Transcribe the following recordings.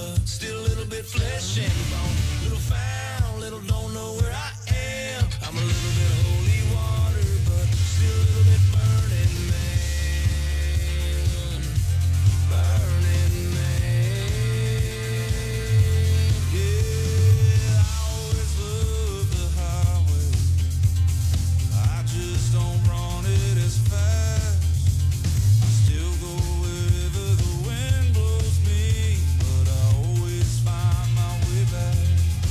but still a little bit flesh and bone. Little found, little don't know where I am. I'm a little bit holy water, but still a little bit burning man. Burning man. Yeah, I always love the highway. I just don't run it as fast. I still go wherever the wind blows me, but I always find my way back.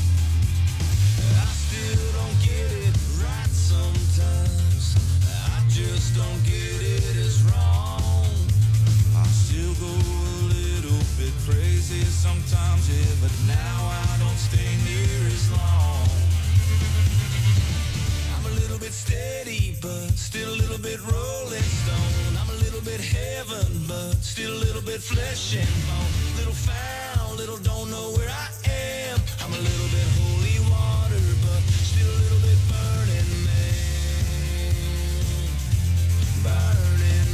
I still don't get it right sometimes. I just don't get it as wrong. I still go a little bit crazy sometimes, yeah, but now I don't stay near as long. I'm a little bit steady, but still a little bit rolling stone. I'm a little bit heaven, but still a little bit flesh and bone. Little found, little don't know where I am. I'm a little bit holy water, but still a little bit burning man. Burning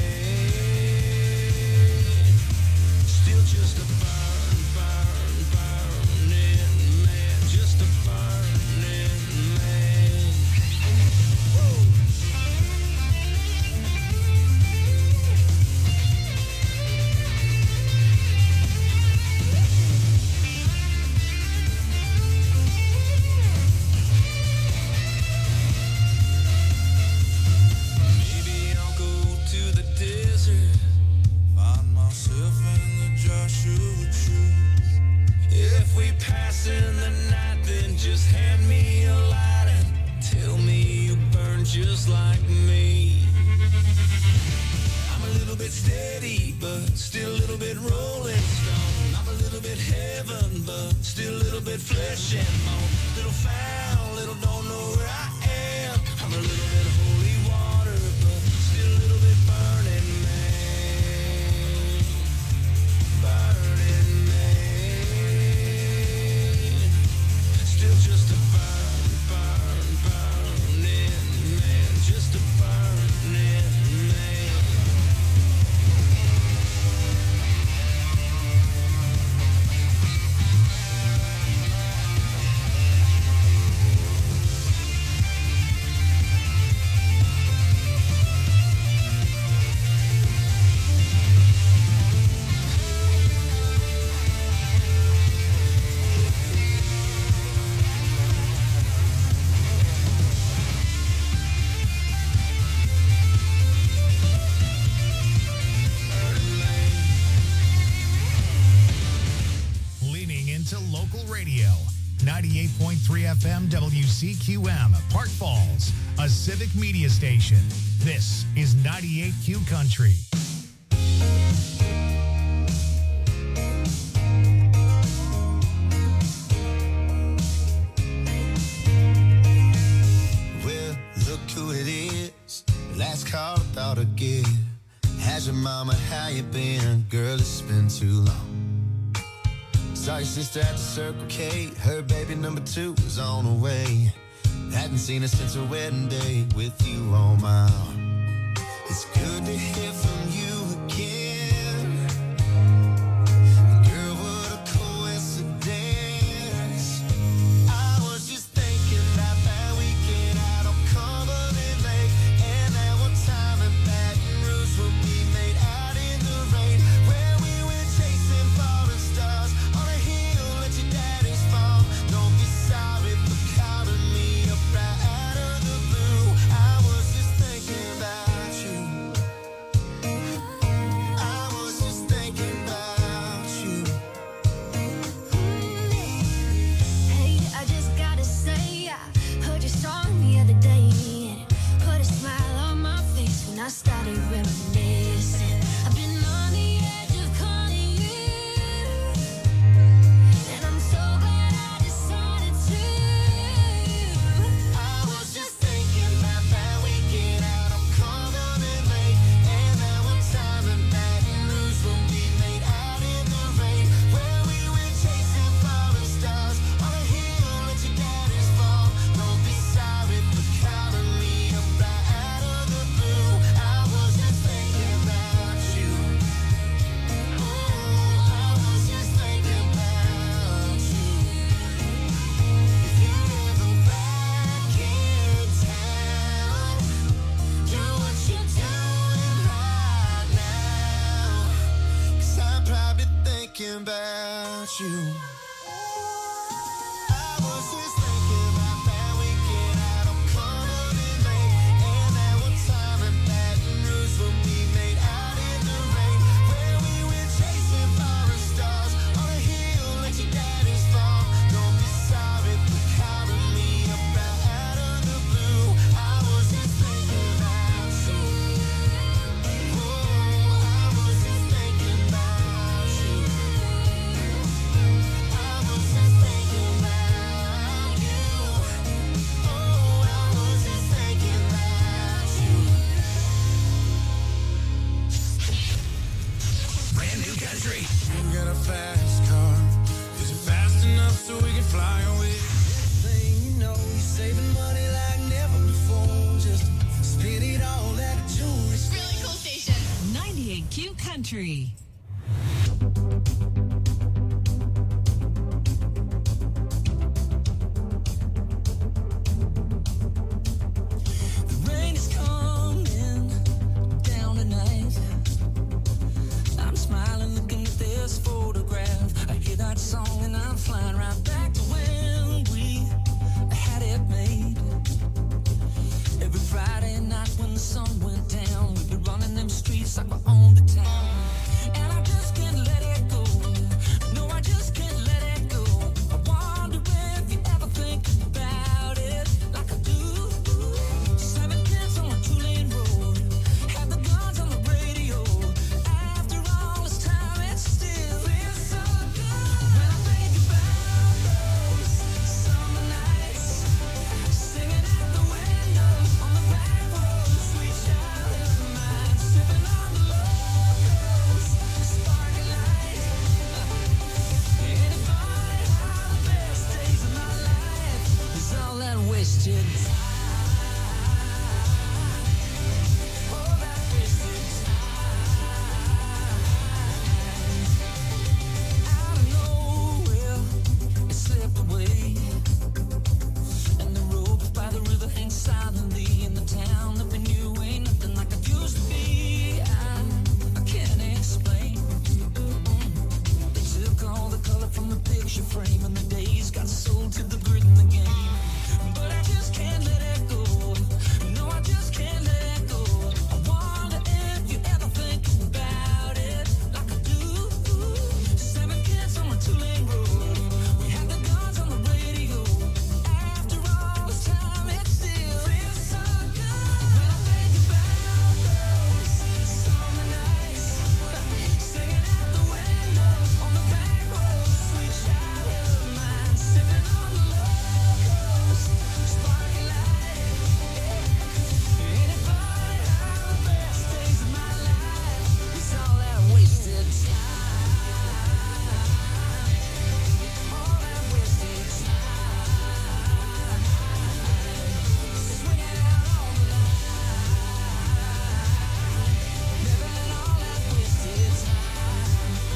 man. Still just a burning man. Just a burning man. Woo! Maybe I'll go to the desert, find myself in the Joshua tree. If we pass in the night, then just hand me a light and tell me you burn just like me. I'm a little bit steady, but still a little bit rolling stone. I'm a little bit heaven, but still a little bit flesh and bone. Little found, little don't know where I am. I'm a little bit holy water, but still a little bit burning man. Burning man. Still just a burning man. Just a burning man. Leaning into local radio. 98.3 FM WCQM, Park Falls, a civic media station. This is 98Q Country. Well, look who it is. Last call without a give. How's your mama? How you been? Girl, it's been too long. Saw your sister at the Circle K. Her baby number 2 was on the way. Hadn't seen her since her wedding day with you on my arm. It's good to hear from you again. Girl, what a coincidence. I was just thinking about that weekend out on Cumberland Lake, and that one time in Baton Rouge when we made out in the rain, where we were chasing falling stars on a hill at your daddy's farm. Don't be sorry for calling me up right out of the blue. I was just thinking about you. about you. I was just thinking about that weekend out on Cumberland Lake, and that one time in Baton Rouge when we made out in the rain, where we went chasing forest stars on a hill like your daddy's farm. Don't be sorry for calling me about out of the blue. I was just thinking about you. Oh, I was just thinking about you. I was just thinking about you. Oh, I was just thinking about you. Brand new country. You got a fast car. Is it fast enough so we can fly away? Thing you know, you're saving money like never before. Just spend it all at a tourist. Really cool station. 98Q Country. The rain is coming down tonight. I'm smiling, looking at this photograph. I hear that song and I'm flying right back to when we had it made. Every Friday night when the sun went down, we'd be running them streets like we owned the town. And I just can't let it go. No, I just can't let it go. I wonder if you ever think about it like I do. 7 kids on a 2-lane road, had the guns on the radio. After all this time, it still feels so good. When I think about those summer nights, singing out the window on the back road, sweet childhood of mine, sipping on the locals, sparkling light. Anybody how the best days of my life is all that wasted time. All that wasted time. Out of nowhere, it slipped away. And the road by the river hangs silently in the town that we knew ain't nothing like it used to be. I can't explain. They took all the color from the picture frame, and the days got sold to the grid in the game. But I just can't let it go. No, I just can't let it go. I wonder if you ever think about it like I do. 7 kids on a 2-lane road. We had the guns on the radio. After all this time, it still feels so good. When I think about those summer nights, singing out the window on the back road, sweet childhood of mine, sipping on the locals, sparkling light. Anybody how the best days of my life is all that wasted time. All that wasted time. Swinging out on the line. Living all that wasted time.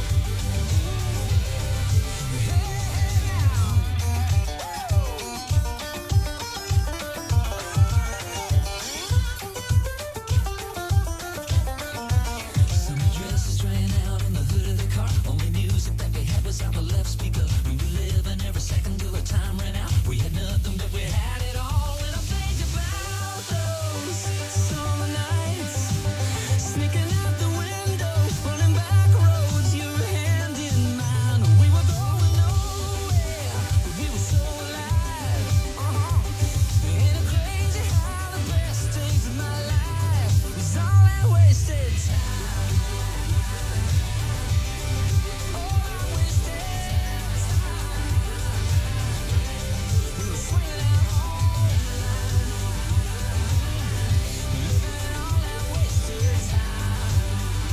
Some dresses ran out in the hood of the car. Only music that we had was out the left speaker. We were living every second till the time ran out. We had nothing, but we had it all. When I think about those summer nights, sneaking out the window, running back roads, your hand in mine. We were going nowhere, but we were so alive. Ain't it crazy how the best days of my life is all that wasted time? All that wasted time. We were swinging out on the line, living all that wasted time.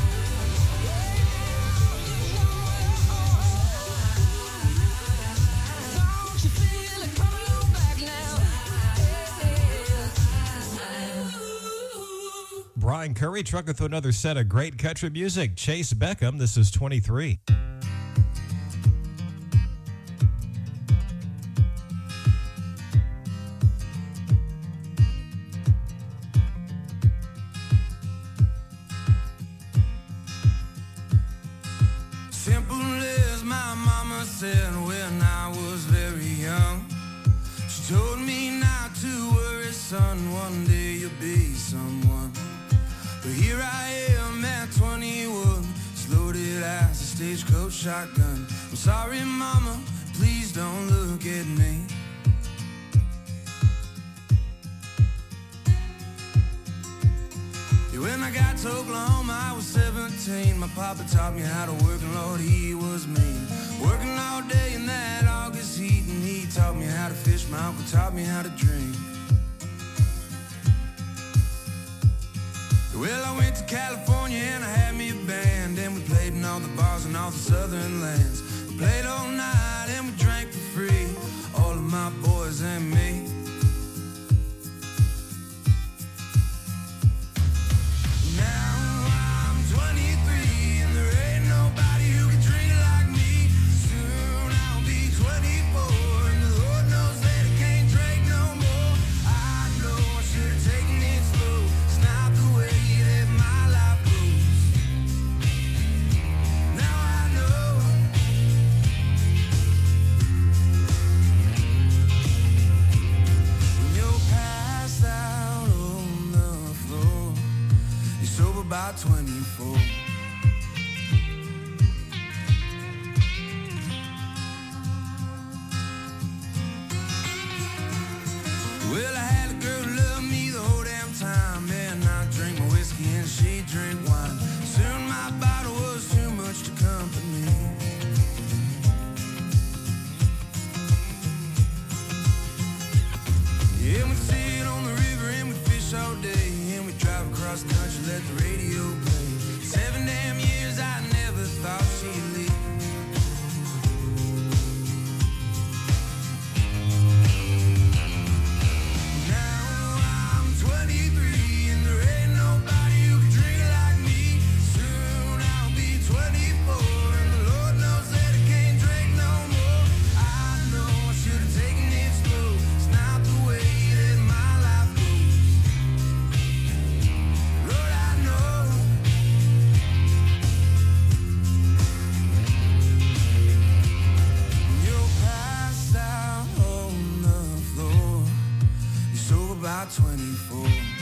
Don't you feel it coming on back now? Brian Curry trucking through another set of great country music. Chase Beckham, this is 23. Simple as my mama said when I was very young. She told me not to worry, son, one day you'll be someone. But here I am at 21, loaded as a stagecoach shotgun. I'm sorry, mama, please don't look at me. When I got to Oklahoma, I was 17. My papa taught me how to work, and Lord, he was mean. Working all day in that August heat, and he taught me how to fish. My uncle taught me how to drink. Well, I went to California and I had me a band, and we played in all the bars in all the southern lands. We played all night and we drank for free, all of my boys and me. About 24. Well, I had a girl who loved me the whole damn time, and I drank my whiskey and she drank wine. Soon my bottle was too much to company. Yeah, we'd sit on the river and we'd fish all day, and we'd drive across the country, let the radio play. 7 damn years, I never thought she'd leave. Now I'm 23 and there ain't nobody who can drink like me. Soon I'll be 24 and the Lord knows that I can't drink no more. I know I should have taken it slow. It's not the way that my life goes. Lord, I know. You're passed out on the floor. You're sober by 24.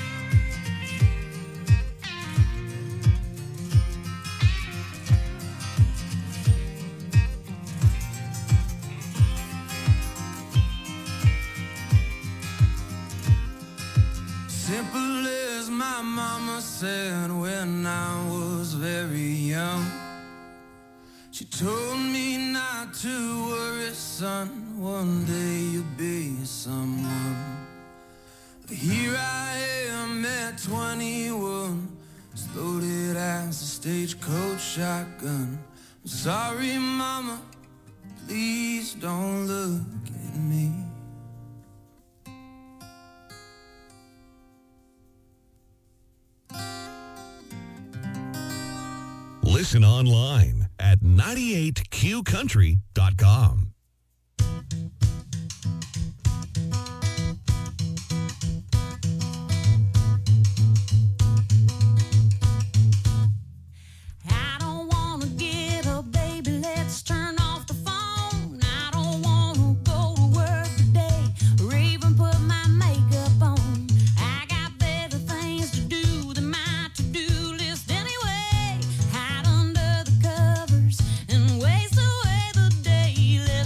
Simple as my mama said when I was very young. She told me not to worry, son, one day you'll be someone. But here I am at 21, as loaded as a stagecoach shotgun. I'm sorry, mama, please don't look at me. Listen online at 98qcountry.com. I don't wanna get up, baby, let's turn off the phone. I don't wanna go to work today or even put my makeup on. I got better things to do than my to-do list anyway. Hide under the covers and waste away the day.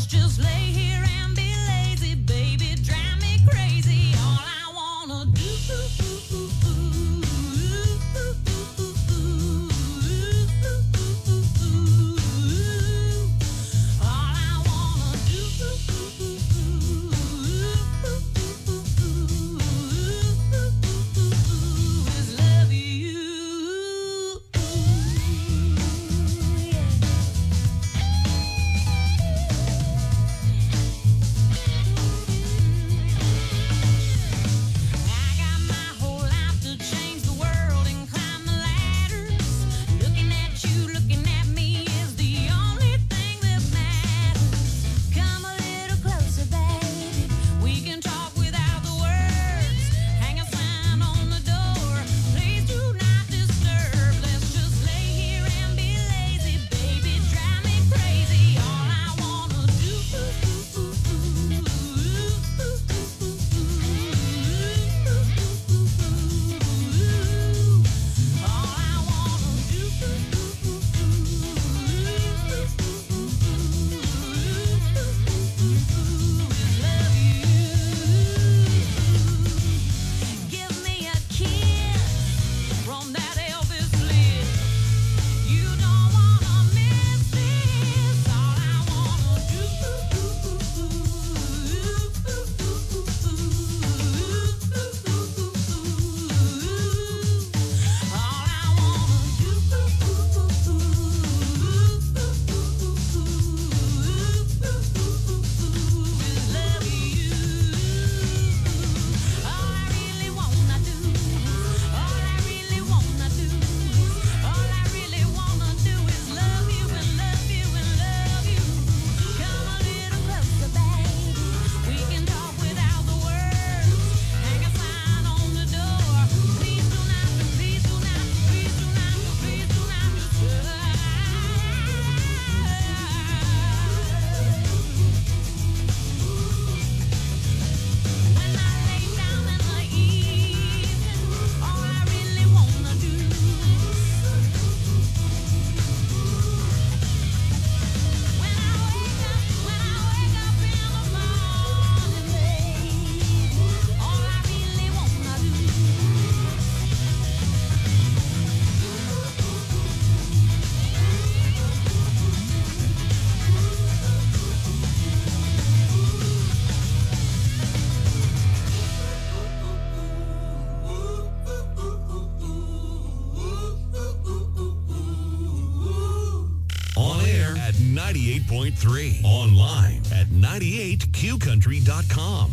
98.3. Online at 98qcountry.com.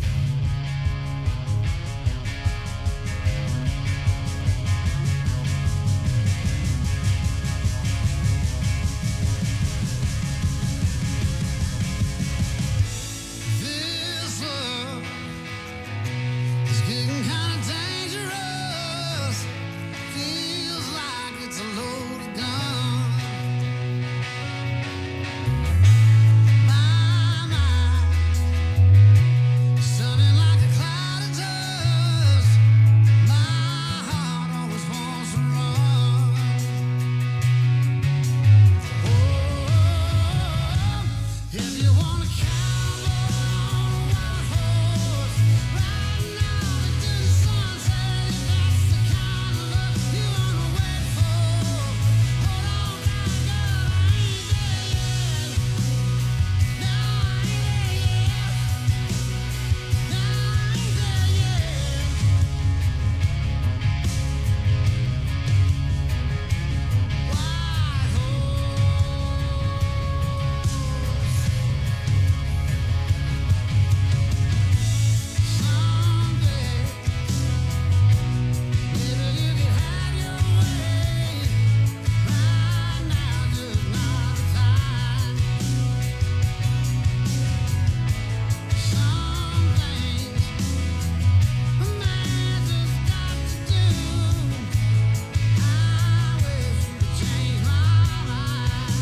This love is getting kind of dangerous. Feels like it's a loaded gun. My mind is sounding like a cloud of dust. My heart always wants to run. Oh, if you want to cowboy on a white horse, right now into the sunset, if that's the kind of love you want to wait for. Hold on tight, girl, I ain't there yet. No, I ain't there yet. No, I ain't there yet. White someday, maybe you can have your way. Right now, just not the time. Some things a man just got to do. I wish you could change my mind.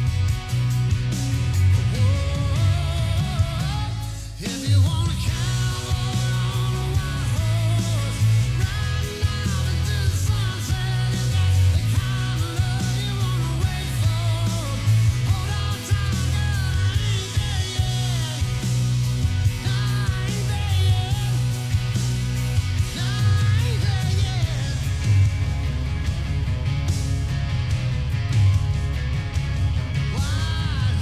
If you want a cowboy on a white horse, riding out into the sunset, if that's the kind of love you want to wait for. Hold on tight, girl, I ain't there yet. No, I ain't there yet. No, I ain't there yet. White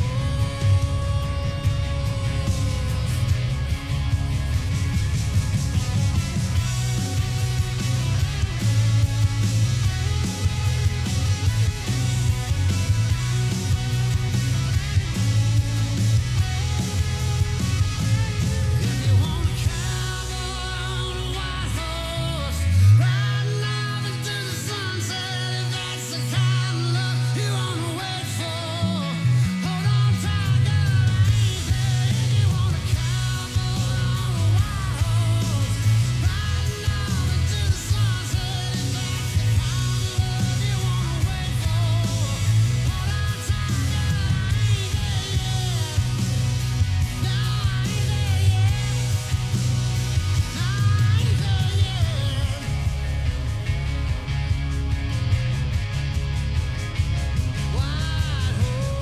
If you want a cowboy on a white horse, riding out into the sunset, if that's the kind of love you want to wait for. Hold on tight, girl, I ain't there. If you want a cowboy on a white horse, riding out into the sunset, if that's the kind of love you want to wait for. Hold on tight, girl, I ain't there yet. No, I ain't there yet. No, I ain't there yet. White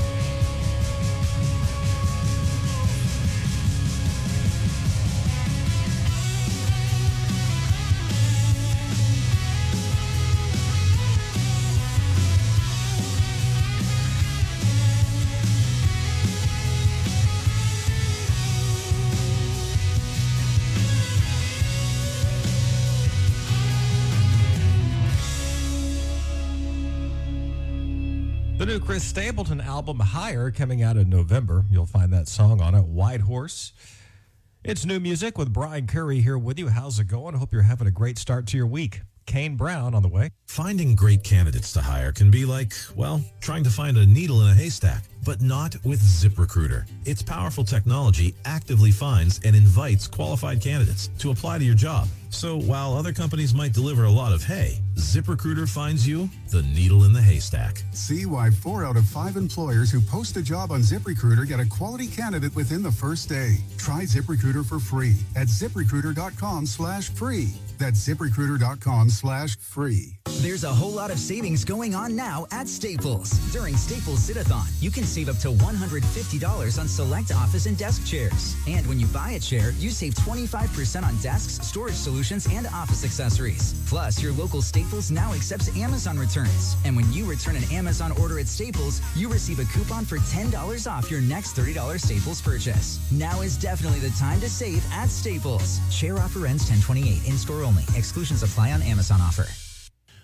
The new Chris Stapleton album, Higher, coming out in November. You'll find that song on it, White Horse. It's new music with Brian Curry here with you. How's it going? Hope you're having a great start to your week. Kane Brown on the way. Finding great candidates to hire can be like, well, trying to find a needle in a haystack, but not with ZipRecruiter. Its powerful technology actively finds and invites qualified candidates to apply to your job. So while other companies might deliver a lot of hay, ZipRecruiter finds you the needle in the haystack. See why 4 out of 5 employers who post a job on ZipRecruiter get a quality candidate within the first day. Try ZipRecruiter for free at ZipRecruiter.com/free. That's ZipRecruiter.com/free. There's a whole lot of savings going on now at Staples. During Staples Sit-a-thon, you can save up to $150 on select office and desk chairs. And when you buy a chair, you save 25% on desks, storage solutions, and office accessories. Plus, your local Staples now accepts Amazon returns. And when you return an Amazon order at Staples, you receive a coupon for $10 off your next $30 Staples purchase. Now is definitely the time to save at Staples. Chair offer ends 10/28. In-store only. Exclusions apply on Amazon offer.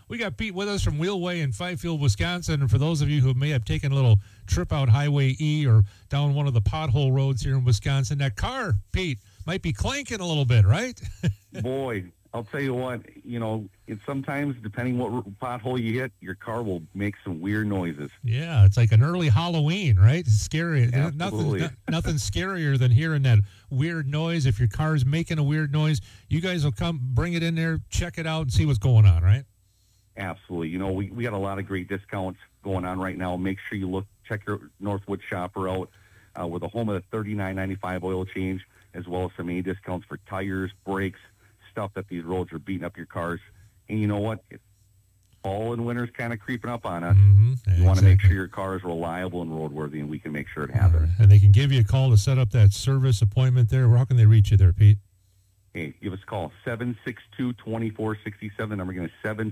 We got Pete with us from Wheelway in Fifield, Wisconsin. And for those of you who may have taken a little trip out Highway E or down one of the pothole roads here in Wisconsin, that car, Pete, might be clanking a little bit, right? Boy, I'll tell you what, it's sometimes, depending what pothole you hit, your car will make some weird noises. Yeah, it's like an early Halloween, right? It's scary. Absolutely. Nothing scarier than hearing that weird noise. If your car's making a weird noise, you guys will come, bring it in there, check it out, and see what's going on, right? Absolutely. We got a lot of great discounts going on right now. Make sure you check your Northwood shopper out. We're the home of the $39.95 oil change, as well as some many discounts for tires, brakes, stuff that these roads are beating up your cars. And you know what? Fall and winter's kind of creeping up on us. You want to make sure your car is reliable and roadworthy, and we can make sure it happens. And they can give you a call to set up that service appointment there. How can they reach you there, Pete? Hey, give us a call, 762-2467. Number again is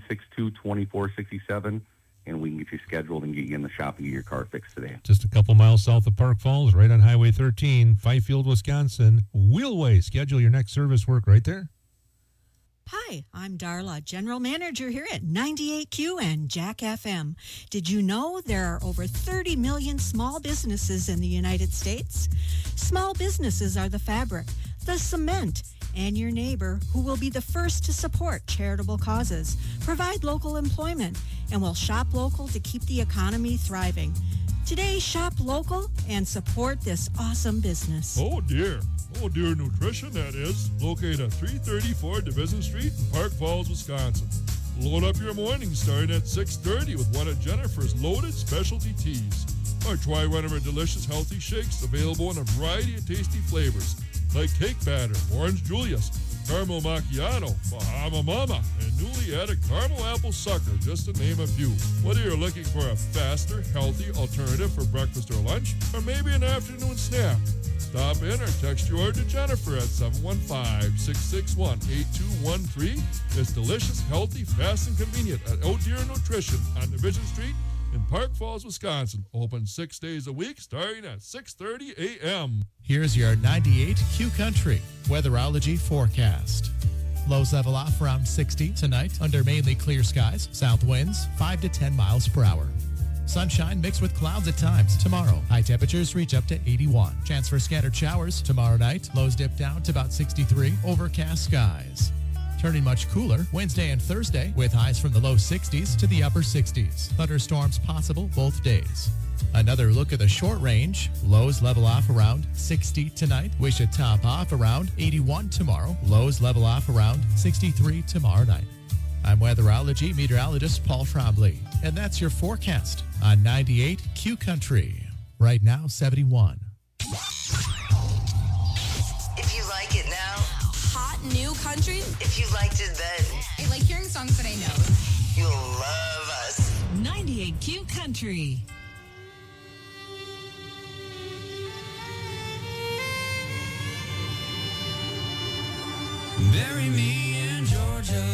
762-2467, and we can get you scheduled and get you in the shop and get your car fixed today. Just a couple miles south of Park Falls, right on Highway 13, Fifield, Wisconsin. Wheelway. Schedule your next service work right there. Hi, I'm Darla, General Manager here at 98Q and Jack FM. Did you know there are over 30 million small businesses in the United States? Small businesses are the fabric, the cement, and your neighbor who will be the first to support charitable causes, provide local employment, and will shop local to keep the economy thriving. Today, shop local and support this awesome business. Oh, dear Nutrition, that is. Located at 334 Division Street in Park Falls, Wisconsin. Load up your morning starting at 6:30 with one of Jennifer's loaded specialty teas. Or try one of her delicious healthy shakes available in a variety of tasty flavors like cake batter, orange Julius, caramel macchiato, Bahama Mama, and newly added caramel apple sucker, just to name a few. Whether you're looking for a faster, healthy alternative for breakfast or lunch, or maybe an afternoon snack, stop in or text your order to Jennifer at 715-661-8213. It's delicious, healthy, fast, and convenient at Oh Dear Nutrition on Division Street in Park Falls, Wisconsin. Open 6 days a week starting at 6:30 a.m. Here's your 98Q Country weatherology forecast. Lows level off around 60 tonight under mainly clear skies. South winds 5 to 10 miles per hour. Sunshine mixed with clouds at times tomorrow. High temperatures reach up to 81. Chance for scattered showers tomorrow night. Lows dip down to about 63. Overcast skies. Turning much cooler Wednesday and Thursday with highs from the low 60s to the upper 60s. Thunderstorms possible both days. Another look at the short range. Lows level off around 60 tonight. We should top off around 81 tomorrow. Lows level off around 63 tomorrow night. I'm weatherology meteorologist Paul Trombley, and that's your forecast on 98Q Country. Right now, 71. If you like it now, hot new country. If you liked it then, I like hearing songs that I know. You'll love us. 98Q Country. Bury me in Georgia.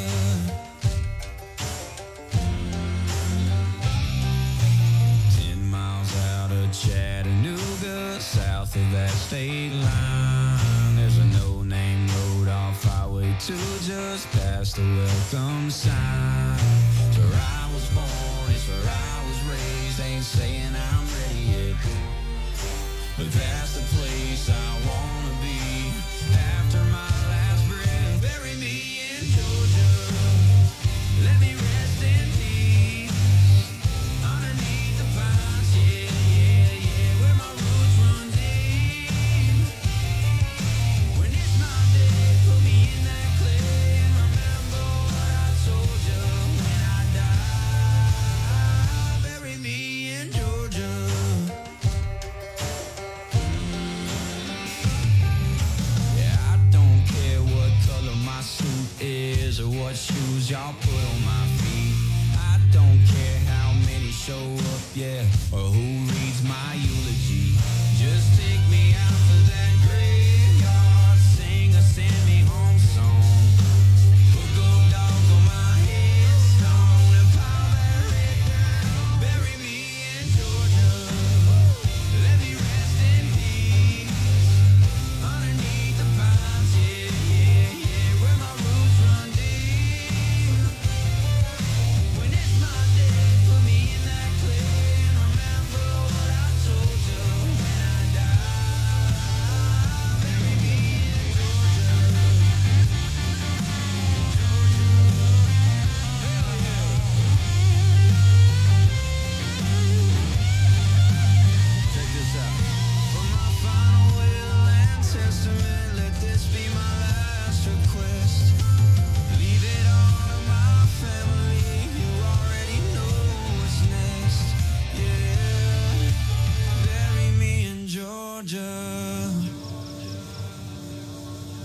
10 miles out of Chattanooga, south of that state line. There's a no-name road off Highway 2, just past the welcome sign. It's where I was born, it's where I was raised. Ain't saying I'm ready yet, but that's the place I wanna be after my last breath. Bury me in Georgia. Let me rest in peace underneath the pines. Yeah, yeah, yeah, where my roots run deep. When it's my day, put me in that clay and remember what I told you when I die. Bury me in Georgia. Yeah, I don't care what color my suit is or what shoes y'all put on my feet. I don't care how many show up, yeah, or who reads my eulogy. Just take me out to that graveyard, sing a send me home song. Hook up dogs on my headstone and pile that red down. Bury me in Georgia. Let me rest in peace underneath the pines. Yeah, yeah, yeah, where my roots run deep.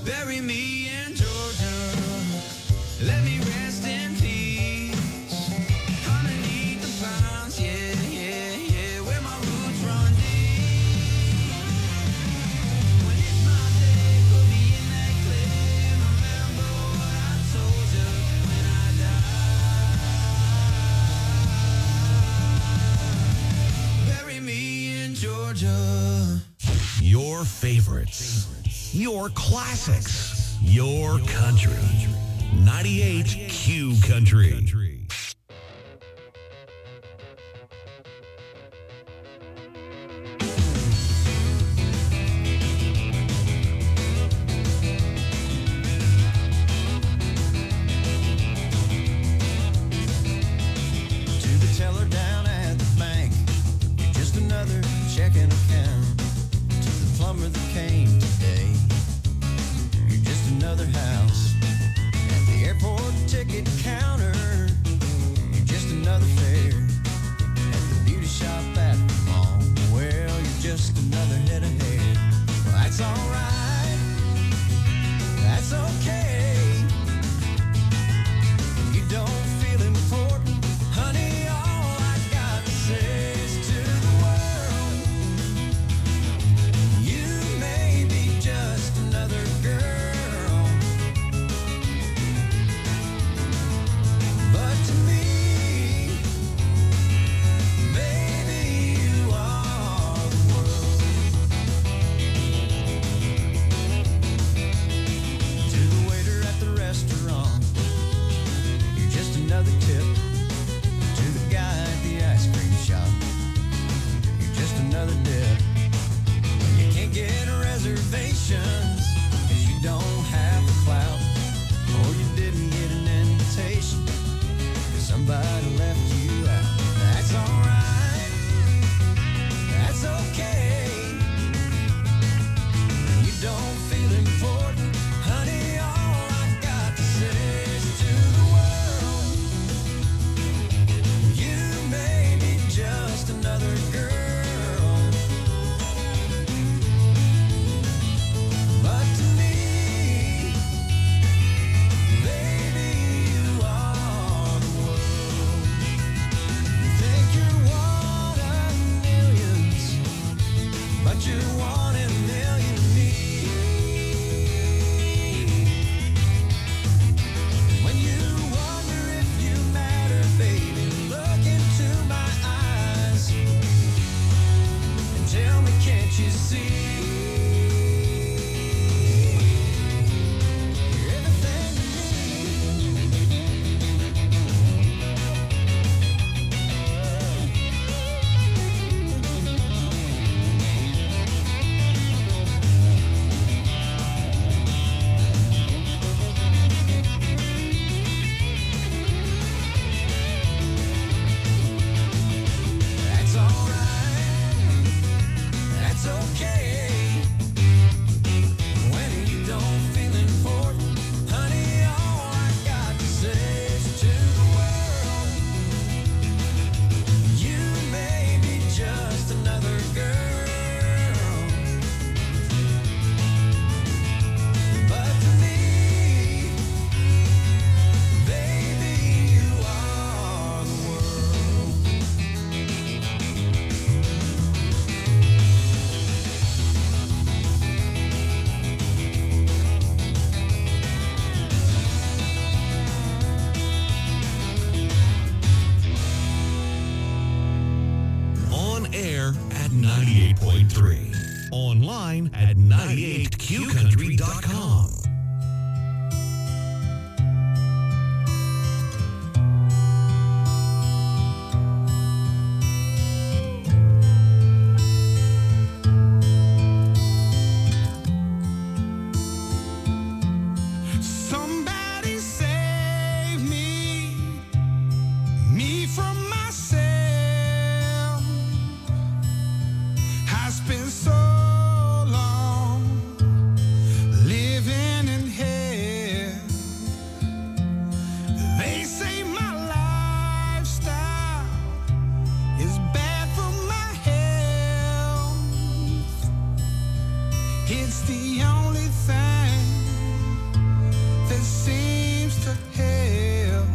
Bury me in Georgia. Let me rest in peace. Underneath the pines, yeah, yeah, yeah, where my roots run deep. When it's my day, put me in that clay. Remember what I told you when I die. Bury me in Georgia. Your favorites. Your classics. Your country. 98 Q Country. To the teller down at the bank, you're just another checking account. To the plumber that came today, you're just another house. At the airport ticket counter, you're just another fare. At the beauty shop at the mall, well, you're just another head of hair. Well, that's alright, that's okay. You don't feel important, honey, all I got to say is to the world, you may be just another girl, but to me, baby, you are the world. To the waiter at the restaurant, you're just another tip. To the guy at the ice cream shop, you're just another dip. When you can't get reservations, 'cause you don't have the clout, or you didn't get an invitation, 'cause somebody left you out. That's alright, that's okay. You don't feel important, honey, all I got to say is to the world, you may be just another girl, but to me, baby, you are the world. You think you're one of millions, but you're one in a million me. When you wonder if you matter, baby, look into my eyes and tell me, can't you see? You're everything to That's alright, that's okay. When you don't feel important, honey, all I got to say is to the world, you may be just another girl, but to me, baby, you are the world. On air at 98.3. Online at 98qcountry.com. Somebody save me from myself. I spent so long living in hell. They say my lifestyle is bad for my health. It's the only thing seems to help.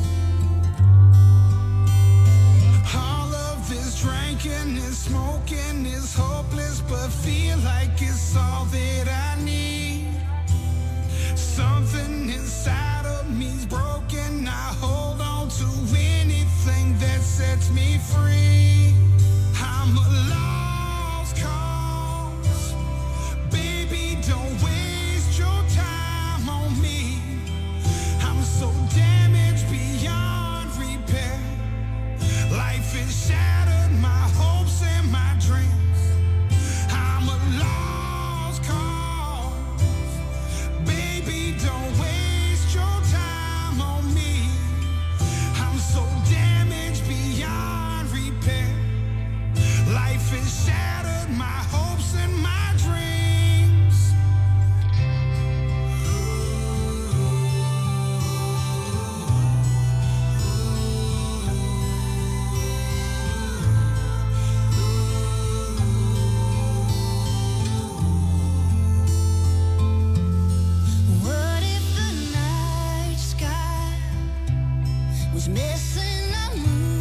All of this drinking and smoking is hopeless, but feel like it's all that I need. Something inside of me's broken. I hold on to anything that sets me free. I'm a lost cause. Baby, don't waste your time on me. I'm so damaged beyond repair. Life has shattered my hopes and my dreams. I'm a lost cause. Baby, don't waste your time on me. I'm so damaged beyond repair. Life has shattered my hopes and my dreams. What if the night sky was missing a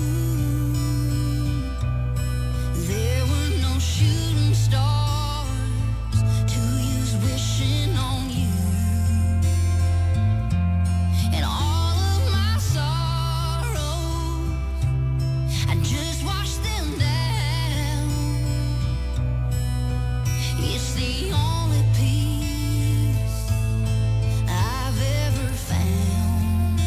moon? There were no shooting stars to use wishing on you. And all of my sorrows, I just washed them down. It's the only peace I've ever found.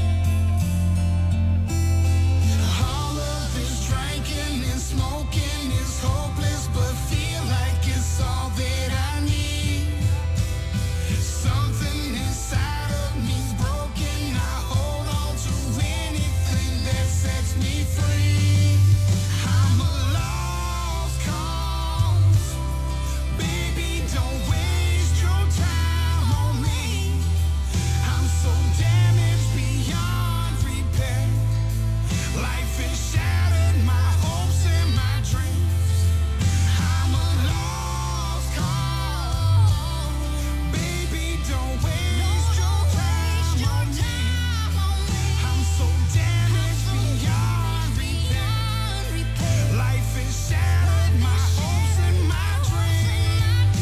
All of this drinking and smoking is hopeless, but feel like it's all that I need. Something inside of me's broken. I hold on to anything that sets me free. I'm a lost cause. Baby, don't waste your time on me. I'm so damaged beyond repair. Life has shattered my hopes and my dreams. I'm a lost cause. Baby, don't waste your time on me. I'm so damaged beyond repair. Life has shattered my hopes and my dreams.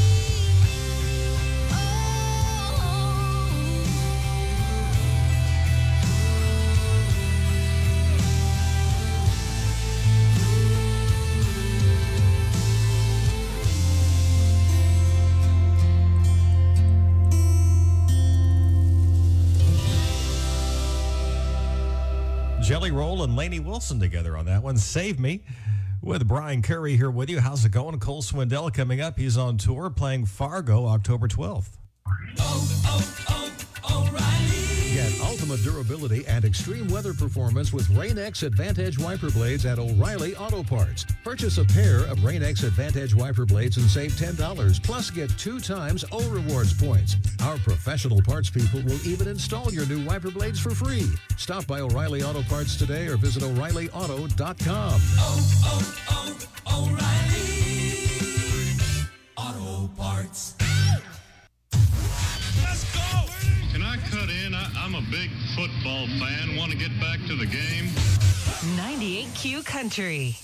Jelly Roll and Lainey Wilson together on that one. Save Me with Brian Curry here with you. How's it going? Cole Swindell coming up. He's on tour playing Fargo October 12th. Get ultimate durability and extreme weather performance with Rain-X Advantage wiper blades at O'Reilly Auto Parts. Purchase a pair of Rain-X Advantage wiper blades and save $10, plus get 2 times O Rewards points. Our professional parts people will even install your new wiper blades for free. Stop by O'Reilly Auto Parts today or visit O'ReillyAuto.com. Auto Parts. Can I cut in? I'm a big football fan. Want to get back to the game? 98Q Country.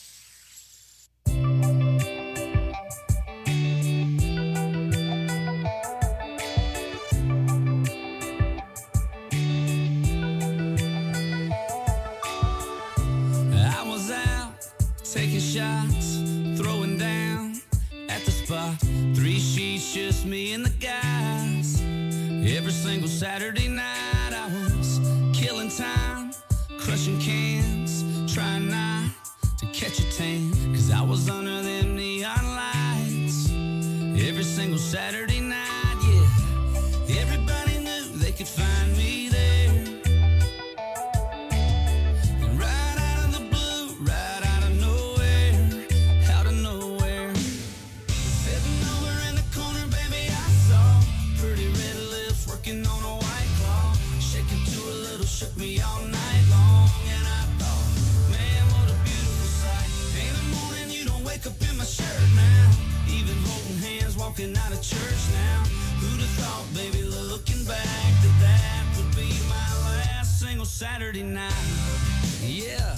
I was out taking shots, throwing down at the spot. 3 sheets, just me and the guys. Every single Saturday night I was killing time, crushing cans, trying not to catch a tan, 'cause I was under them neon lights. Every single Saturday night, yeah. Everybody knew they could find me there. And right out of the blue, right out of nowhere, out of nowhere. Sitting over in the corner, baby, I saw pretty red lips working on a white claw, shaking to a little, shook me all night long. And I thought, man, what a beautiful sight. In the morning, you don't wake up in my shirt now, even holding hands, walking out of church now. Who'd have thought, baby, looking back, that would be my last single Saturday night. Yeah,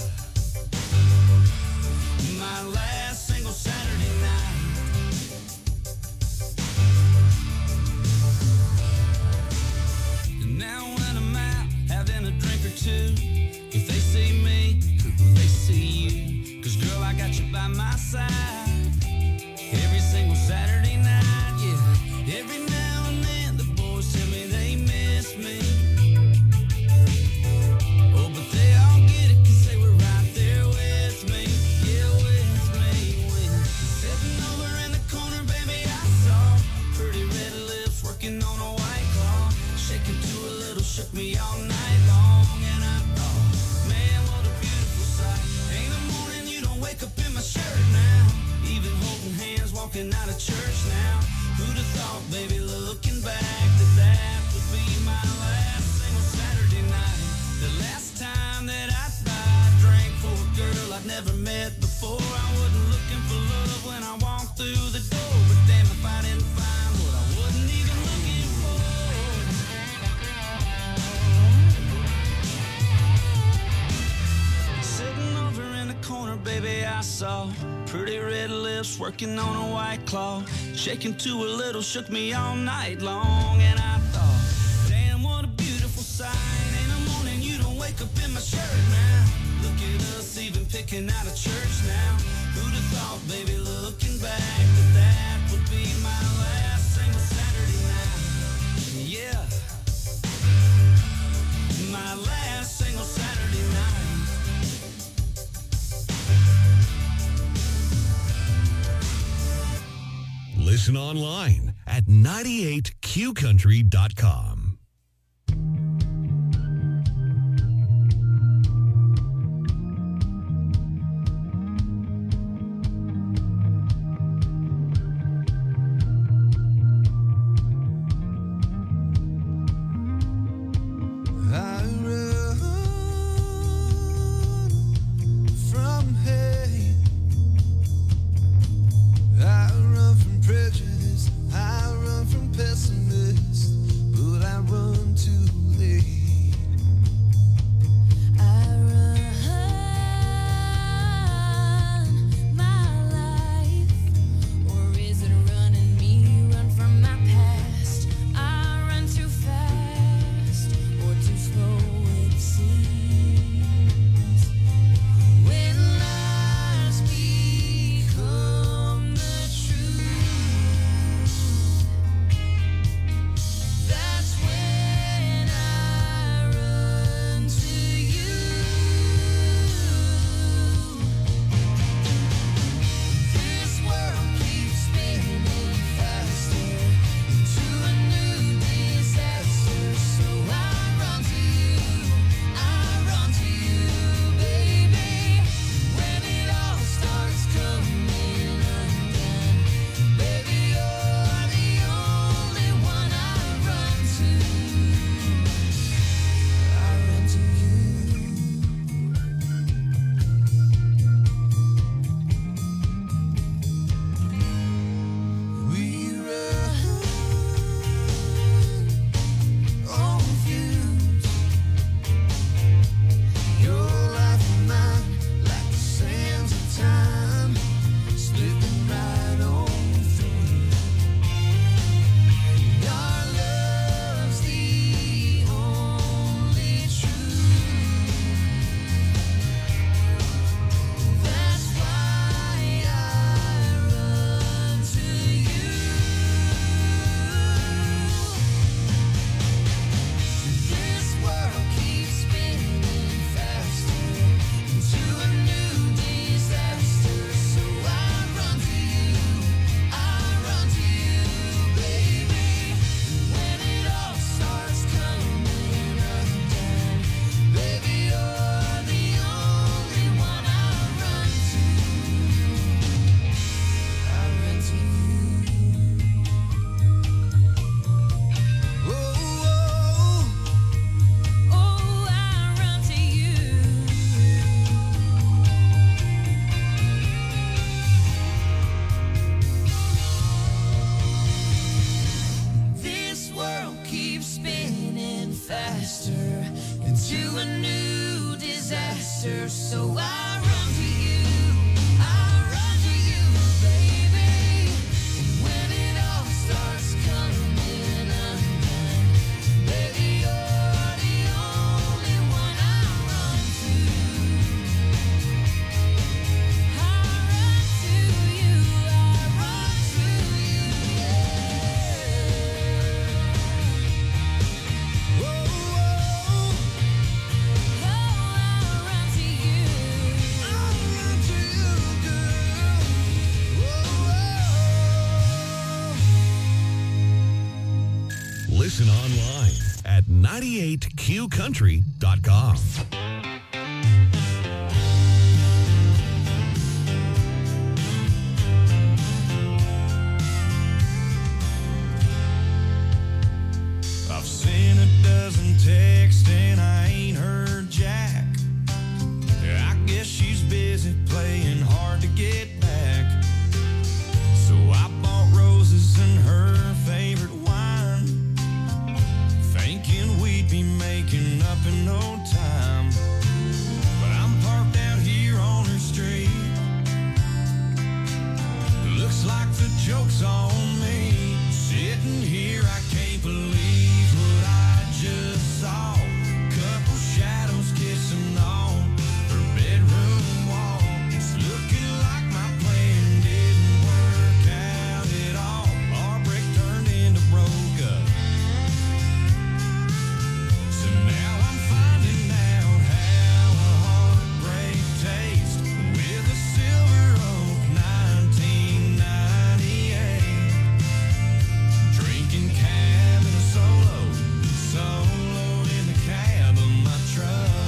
my last single Saturday night. And now when I'm out having a drink or two, if they see me, will they see you? 'Cause girl, I got you by my side every single Saturday night. Yeah, every now and then the boys tell me they miss me. Oh, but they all get it 'cause they were right there with me. Yeah, with me. When sitting over in the corner, baby, I saw pretty red lips working on a white claw, shaking to a little, shook me all night long. And I thought, man, what a beautiful sight. Ain't a morning you don't wake up in my shirt now, even holding hands walking out of church now. Who'd have thought, baby, looking back, that would be my last single Saturday night. The last time that I drank for a girl I'd never met before. I wasn't looking for love when I walked through the door, but damn if I didn't find what I wasn't even looking for. Sitting over in the corner, baby, I saw pretty red lips working on a white claw, shaking to a little, shook me all night long. And I thought, damn, what a beautiful sight. Ain't a morning you don't wake up in my shirt now. Look at us even picking out of church now. Who'd have thought, baby, looking back, that would be my last single Saturday night. Yeah, my last single Saturday night. Listen online at 98qcountry.com. I run from hate. I run from prejudice. I run from pessimists. But I answer, so I run to you. I run to you, baby. When it all starts coming undone, baby, you're the only one I run to. I run to you. I run to you. Whoa, whoa. Oh, I run to you. I run to you, girl. Whoa, Listen online at 98qcountry.com. I've seen a dozen texts and I ain't heard Jack. I guess she's busy playing hard to get back. So I bought roses and her favorite wine, thinking we'd be making up in no time. But I'm parked out here on her street. Looks like the joke's on me. Sitting here, I can't believe what I just saw. Couple shadows kissing on her bedroom wall. It's looking like my plan didn't work out at all. Our break turned into broke up. So now I'm finding out how a heartbreak tastes with a Silver Oak 1998. Drinking cabin solo in the cab of my truck.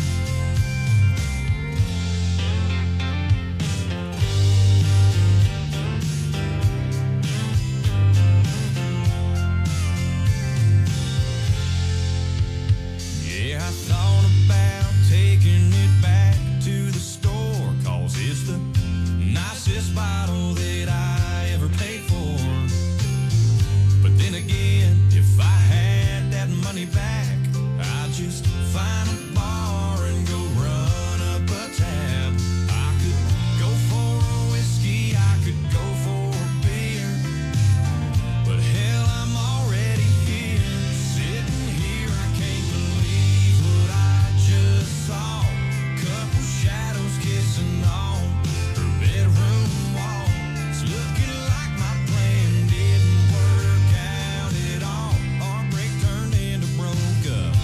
Yeah, I thought about taking it back to the store, 'cause it's the nicest bottle that I ever paid for. But then again, if I had that money back, I'd just find a bar and go run up a tab. I could go for a whiskey, I could go for a beer, but hell, I'm already here. Sitting here, I can't believe what I just saw. Couple shadows kissing on her bedroom wall. It's looking like my plan didn't work out at all. Our break turned into broke up.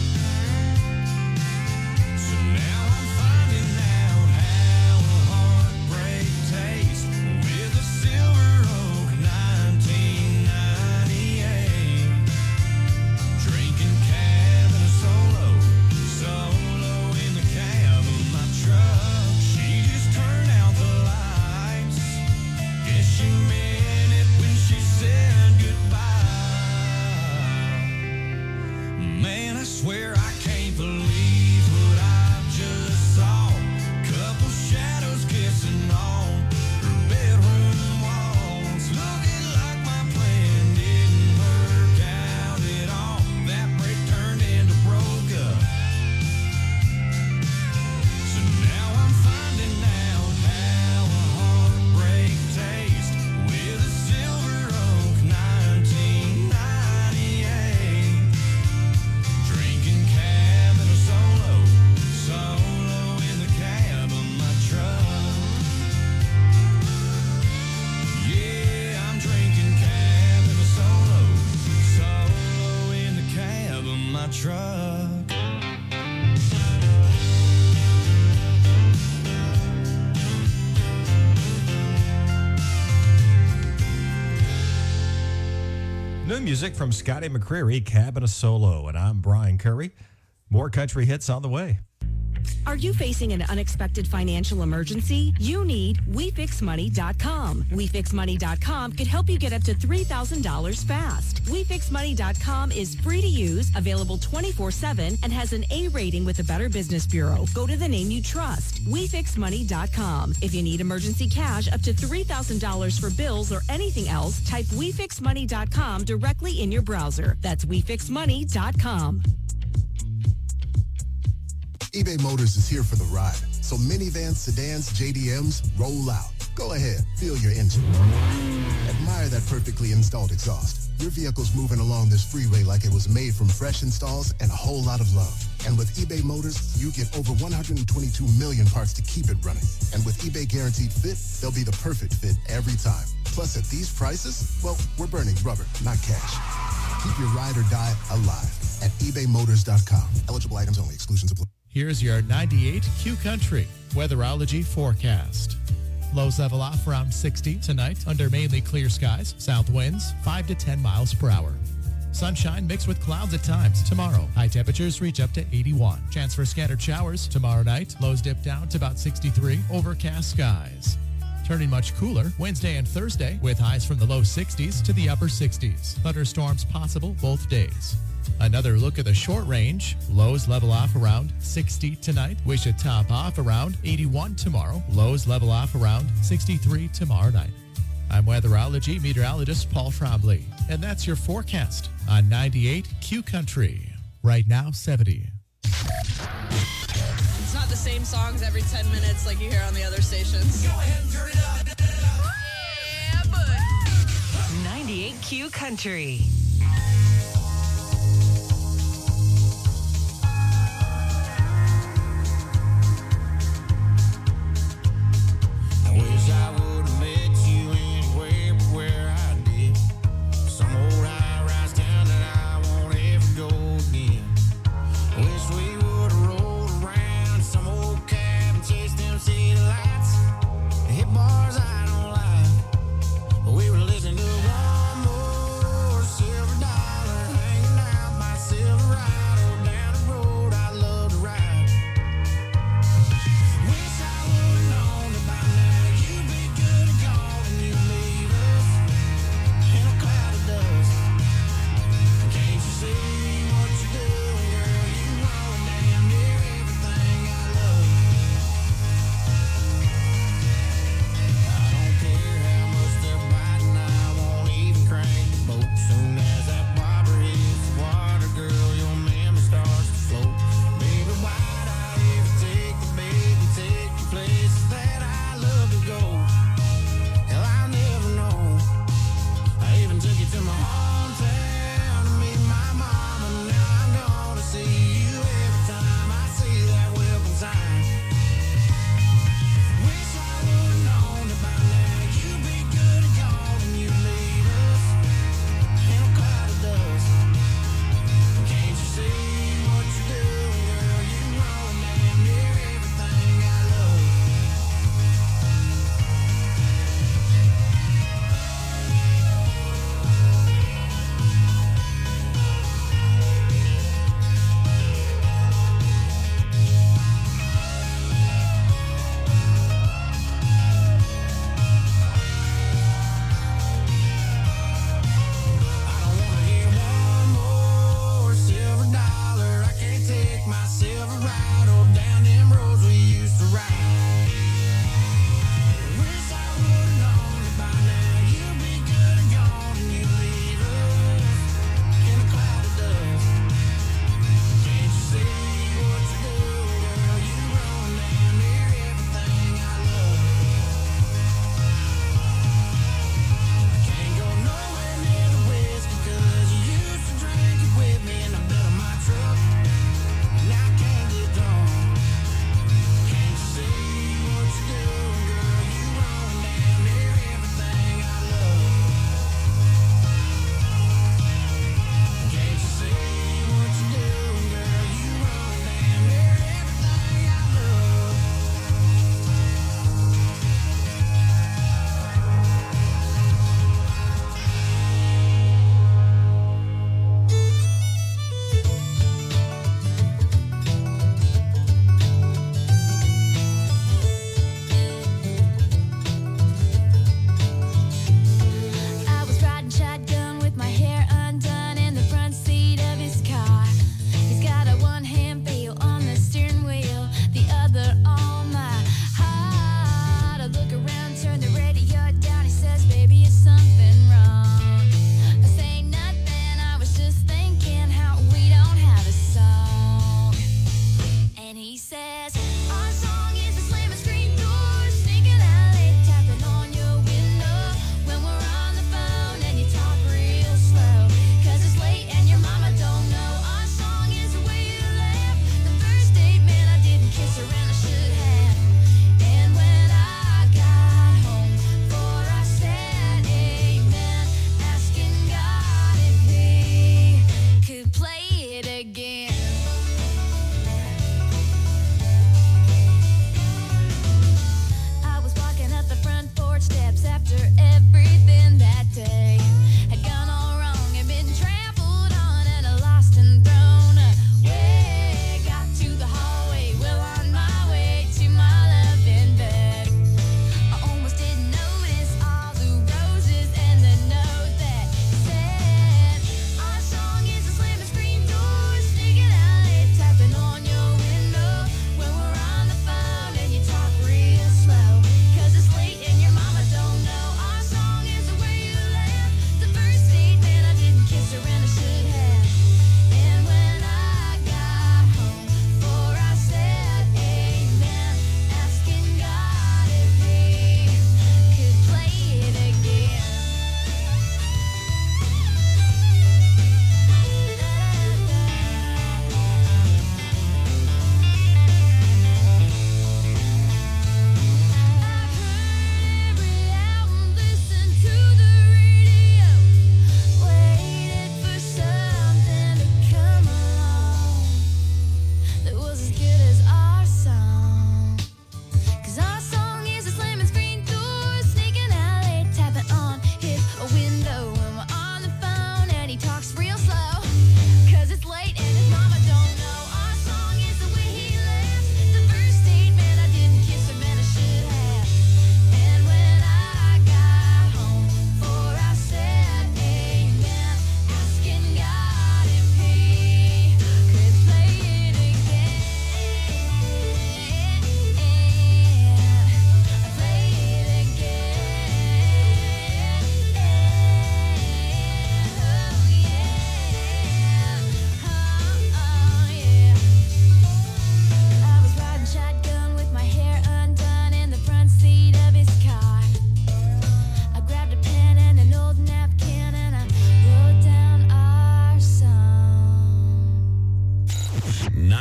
So now I'm finding out how a heartbreak tastes with a Silver Oak 1998. Drinking cabin solo in the cab of my truck. She just turned out the lights. Guess she meant it when she said goodbye. Man, I swear I can't believe what I just saw. Couple shadows kissing on her bedroom walls. Looking like my plan didn't work out at all. That break turned into broke up. So now I'm finding out how a heartbreak tastes with a Silver Oak 1998. Drinking cabin solo in the cab of my truck. Yeah, I'm drinking cabin solo in the cab of my truck. New music from Scotty McCreery, Cabin of Solo, and I'm Brian Curry. More country hits on the way. Are you facing an unexpected financial emergency? You need WeFixMoney.com. WeFixMoney.com could help you get up to $3,000 fast. WeFixMoney.com is free to use, available 24/7, and has an A rating with the Better Business Bureau. Go to the name you trust. WeFixMoney.com. If you need emergency cash up to $3,000 for bills or anything else, type WeFixMoney.com directly in your browser. That's WeFixMoney.com. eBay Motors is here for the ride. So minivans, sedans, JDMs, roll out. Go ahead, feel your engine. Admire that perfectly installed exhaust. Your vehicle's moving along this freeway like it was made from fresh installs and a whole lot of love. And with eBay Motors, you get over 122 million parts to keep it running. And with eBay Guaranteed Fit, they'll be the perfect fit every time. Plus, at these prices, well, we're burning rubber, not cash. Keep your ride or die alive at ebaymotors.com. Eligible items only. Exclusions apply. Here's your 98 Q Country Weatherology forecast. Lows level off around 60 tonight under mainly clear skies. South winds 5 to 10 miles per hour. Sunshine mixed with clouds at times tomorrow. High temperatures reach up to 81. Chance for scattered showers tomorrow night. Lows dip down to about 63. Overcast skies. Turning much cooler Wednesday and Thursday with highs from the low 60s to the upper 60s. Thunderstorms possible both days. Another look at the short range. Lows level off around 60 tonight. We should top off around 81 tomorrow. Lows level off around 63 tomorrow night. I'm weatherology meteorologist Paul Trombley, and that's your forecast on 98 Q Country. Right now, 70. It's not the same songs every 10 minutes like you hear on the other stations. Go ahead and turn it up. Yeah, bud. 98 Q Country. Wish I would have met you anywhere but where I did. Some old high-rise town that I won't ever go again. Wish we would have rolled around some old cab and chased them city lights. Hit bars I don't like, but we were listening to one more silver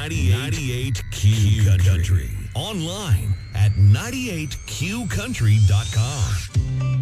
98 Q Country. Online at 98QCountry.com.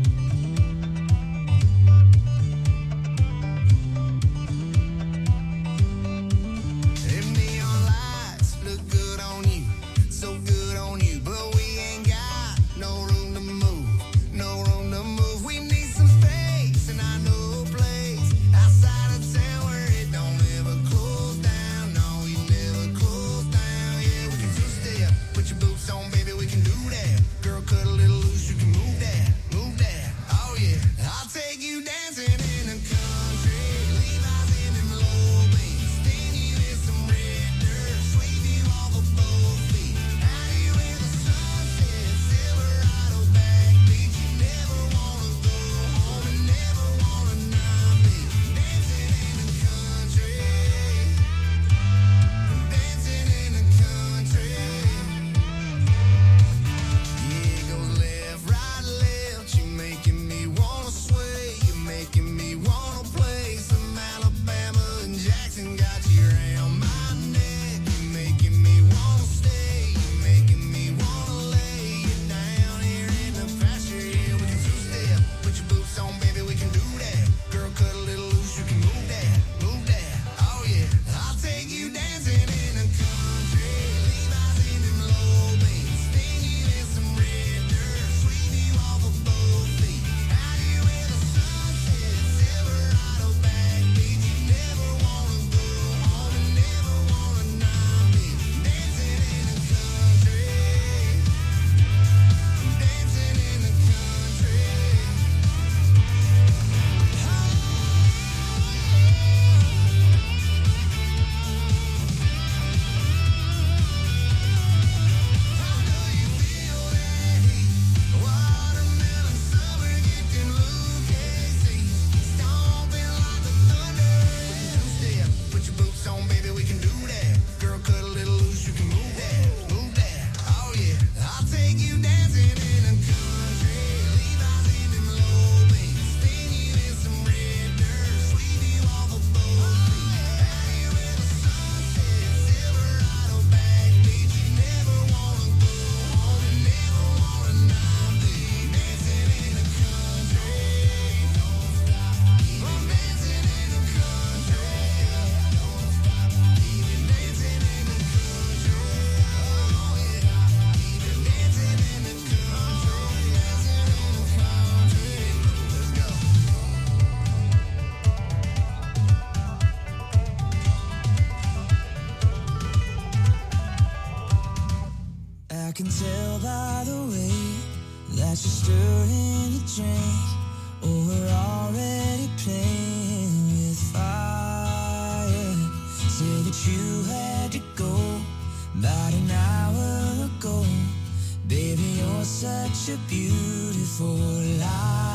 I can tell by the way that you're stirring your drink. Oh, we're already playing with fire. Say that you had to go about an hour ago. Baby, you're such a beautiful lie.